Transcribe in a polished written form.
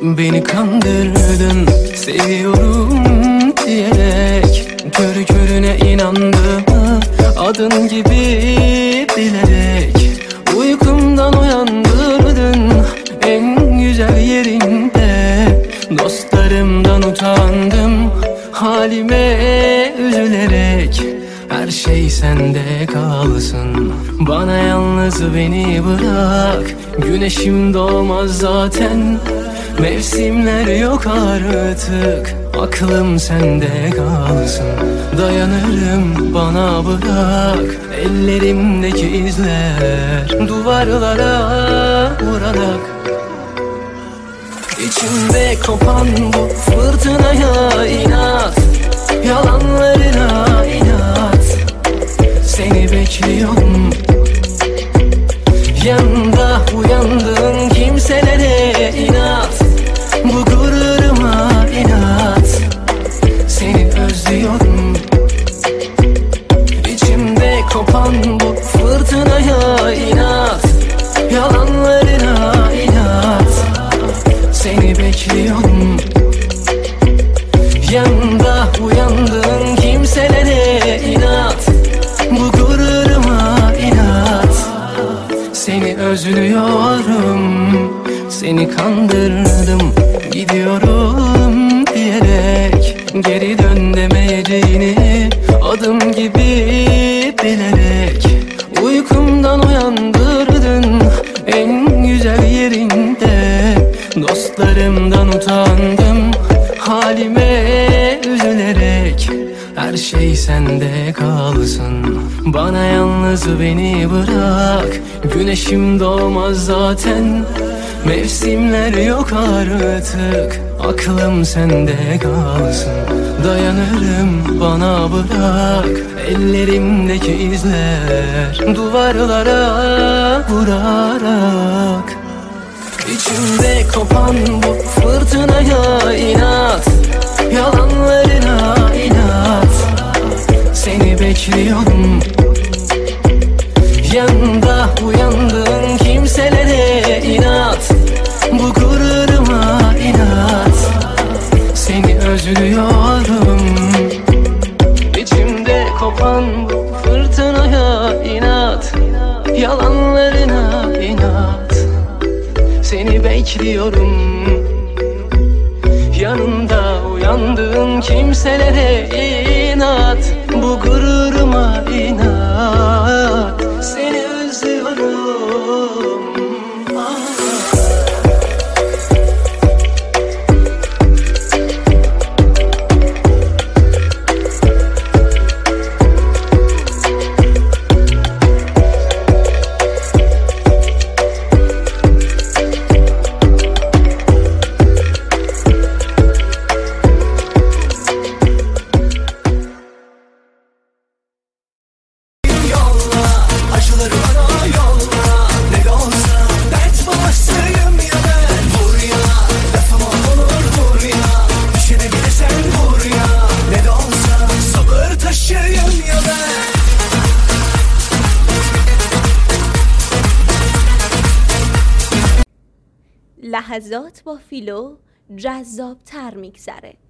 Beni kandırdın seviyorum diyerek, körü körüne inandım adın gibi bilerek. Uykumdan uyandırdın en güzel yerinde. Dostlarımdan utandım halime üzülerek. Her şey sende kalsın, bana yalnız beni bırak. Güneşim doğmaz zaten, mevsimler yok artık. Aklım sende kalsın, dayanırım bana bırak. Ellerimdeki izler duvarlara vurarak. İçimde kopan bu fırtınaya inat, yalanlarına inat. Seni bekliyorum, yanında uyandığın kimselere inat. Bu gururuma inat, seni özlüyorum. İçimde kopan bu fırtınaya inat, yalanlarına inat. Seni bekliyorum, yanında uyandığın kimselere inat. Bu gururuma inat, seni özlüyorum. Seni kandırdım gidiyorum diyerek, geri dön demeyeceğini adım gibi bilerek. Uykumdan uyandırdın en güzel yerinde. Dostlarımdan utandım halime üzülerek. Her şey sende kalsın, bana yalnız beni bırak. Güneşim doğmaz zaten, mevsimler yok artık. Aklım sende kalsın, dayanırım bana bırak. Ellerimdeki izler duvarlara vurarak. İçimde kopan bu fırtınaya inat, yalanlarına inat. Seni bekliyorum, yanında uyandığın kimselere inat. Bu gururuma inat, seni özlüyorum. İçimde kopan bu fırtınaya inat, yalanlarına inat. Seni bekliyorum, yanında uyandığın kimselere inat. Bu gururuma inat, seni özlüyorum. لحظات با فیلو جذاب‌تر میگذره.